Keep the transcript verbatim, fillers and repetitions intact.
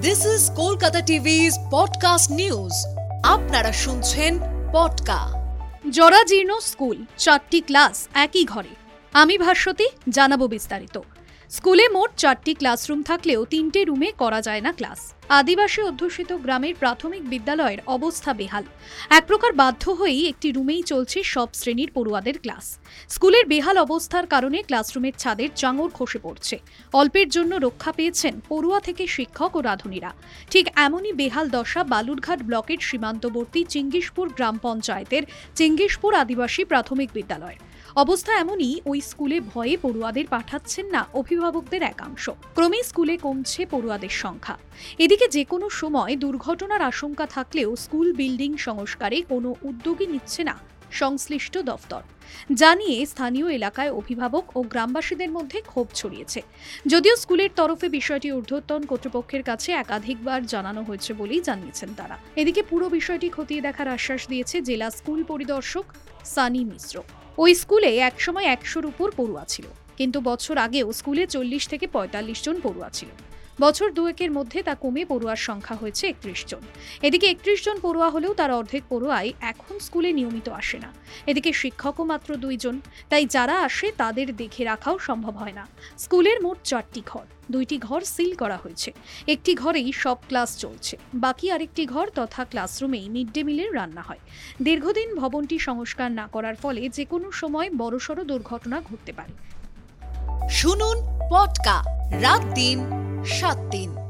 This is Kolkata টিভি's podcast news. আপনারা শুনছেন পডকা। জরাজীর্ণ স্কুল, চারটি ক্লাস একই ঘরে। আমি ভাস্বতী, জানাবো বিস্তারিত। স্কুলে মোট চারটি ক্লাসরুম থাকলেও তিনটে রুমে করা যায় না ক্লাস। আদিবাসী অধ্যুষিত গ্রামের প্রাথমিক বিদ্যালয়ের অবস্থা বেহাল। এক প্রকার বাধ্য হয়েই একটি রুমেই চলছে সব শ্রেণীর পড়ুয়াদের ক্লাস। স্কুলের বেহাল অবস্থার কারণে ক্লাসরুমের ছাদের চাঙর খসে পড়ছে। অল্পের জন্য রক্ষা পেয়েছেন পড়ুয়া থেকে শিক্ষক ও রাঁধুনিরা। ঠিক এমনই বেহাল দশা বালুরঘাট ব্লকের সীমান্তবর্তী চিঙ্গিসপুর গ্রাম পঞ্চায়েতের চিঙ্গিসপুর আদিবাসী প্রাথমিক বিদ্যালয়ের। অবস্থা এমনই, ওই স্কুলে ভয়ে পড়ুয়াদের পাঠাচ্ছেন না অভিভাবকদের একাংশ। ক্রমেই স্কুলে কমছে পড়ুয়াদের সংখ্যা। এদিকে যে কোনো সময় দুর্ঘটনার আশঙ্কা থাকলেও স্কুল বিল্ডিং সংস্কারে কোনো উদ্যোগই নিচ্ছে না সংশ্লিষ্ট দফতর। জানিয়ে স্থানীয় এলাকায় অভিভাবক ও গ্রামবাসীদের মধ্যে ক্ষোভ ছড়িয়েছে। যদিও স্কুলের তরফে বিষয়টি ঊর্ধ্বতন কর্তৃপক্ষের কাছে একাধিকবার জানানো হয়েছে বলেই জানিয়েছেন তারা। এদিকে পুরো বিষয়টি খতিয়ে দেখার আশ্বাস দিয়েছে জেলা স্কুল পরিদর্শক সানি মিশ্র। ওই স্কুলে একসময় একশোর উপর পড়ুয়া ছিল, কিন্তু বছর আগেও স্কুলে চল্লিশ থেকে পঁয়তাল্লিশ জন পড়ুয়া ছিল। বছর দুয়েকের মধ্যে তা কমে পড়ুয়ার সংখ্যা হয়েছে একত্রিশ জন। এদিকে একত্রিশ জন পড়ুয়া হলেও তার অর্ধেক পড়ুয়াই এখন স্কুলে নিয়মিত আসে না। এদিকে শিক্ষকও মাত্র দুইজন, তাই যারা আসে তাদের দেখে রাখাও সম্ভব হয় না। স্কুলের মোট চারটি ঘর, দুইটি ঘর সিল করা হয়েছে। একটি ঘরেই সব ক্লাস চলছে, বাকি আরেকটি ঘর তথা ক্লাসরুমেই মিড ডে মিলের রান্না হয়। দীর্ঘদিন ভবনটি সংস্কার না করার ফলে যে কোনো সময় বড়সড় দুর্ঘটনা ঘটতে পারে। শুনুন পডকা, রাত দিন সাত দিন।